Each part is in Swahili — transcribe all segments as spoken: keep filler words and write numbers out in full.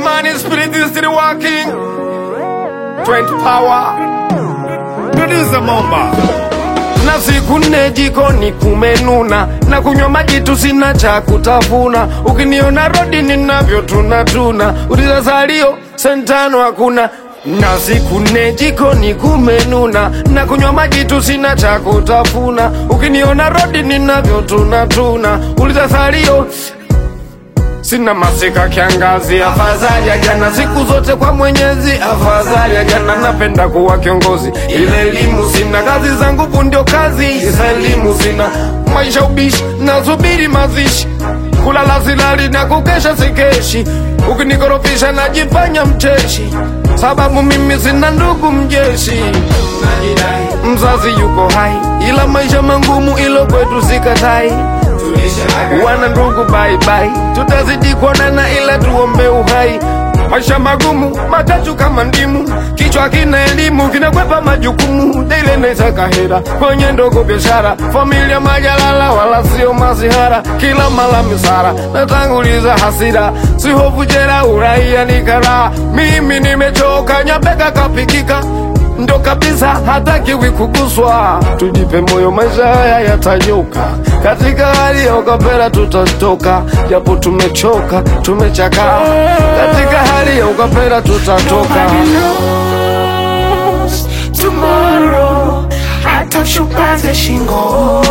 man is spirit is still working. twenty power. Producer Momba. Na siku nne jikoni kumenuna, na kunywa maji tu sina cha kutafuna. Ukiniona rodi ninavyo tunatuna, uliza salio sentano hakuna. Na siku nne jikoni kumenuna, na kunywa maji tu sina cha kutafuna. Ukiniona rodi ninavyo tunatuna, uliza salio. Sina masika kiangazi, afadhali ya jana. Siku zote kwa Mwenyezi, afadhali ya jana. Napenda kuwa kiongozi, ile elimu sina. Kazi zangu ndio kazi, ile elimu sina. Maisha ubishi, nasubiri mazishi. Kulala silali na kukesha sikeshi. Ukinikorofisha najifanya mcheshi, sababu mimi sina ndugu mjeshi. Mzazi yuko hai, ila maisha mangumu, ilo kwetu sikatai. Wana ndugu bye bye, tutazidi kuonana ila tuombe uhai. Maisha magumu, matatu kama ndimu. Kichwa kina elimu, kinakwepa majukumu. Daile naisaka hera, kwenye ndogo biashara. Familia majalala, wala sio mazihara. Kila mala misara, natanguliza hasira. Si hofu jera, uraia ni kara. Mimi nimechoka, nyapeka kapikika. Ndo kabisa hatakiwi kuguswa. Tujipe moyo, maisha haya yatanyoka. Katika hali ya ukapera tutatoka, japo tumechoka, tumechaka. Katika hali ya ukapera tutatoka. Nobody knows tomorrow, hata shupaze shingo.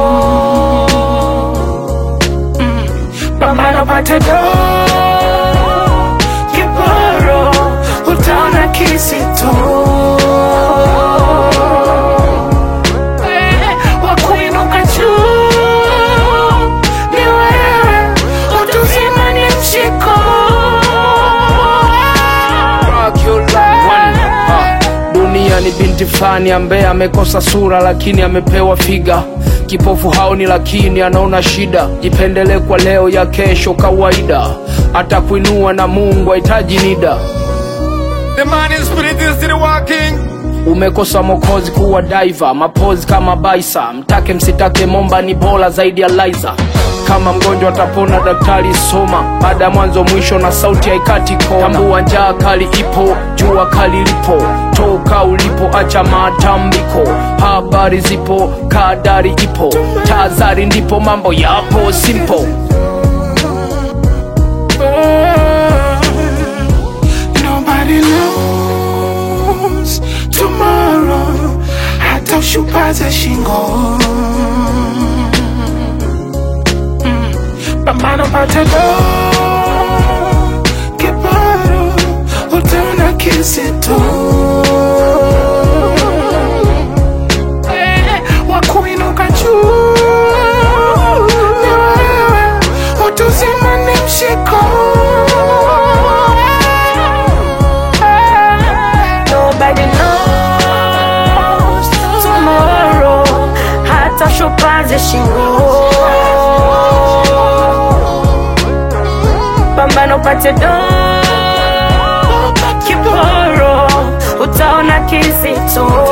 mm. Pambano pate do kiporo, utaona kisito. Ni binti fani ambaye amekosa sura lakini amepewa figa. Kipofu haoni lakini anaona shida. Jipendele kwa leo ya kesho kawaida. Hata kuinua na Mungu hahitaji nida. The man is spirit is still working. Umekosa mokozi kuwa diver, mapozi kama baisa. Mtake msitake Momba ni bora zaidi ya Liza. Kama mgonjwa atapona daktari soma. Baada mwanzo mwisho na sauti haikati kona. Tambua njaa kali ipo, jua kali lipo. Toka ulipo acha matambiko. Habari zipo, kadari ipo. Tazari ndipo mambo yapo simple. Nobody knows tomorrow, hata ushupaze shingo. Pambano pate do kiporo, utaona kisito. Wakuinuka juu ni wewe, utuzima ni mshiko. Nobody knows tomorrow, hata shupaze shingo. Pambano pate do kiporo, utaona kisito.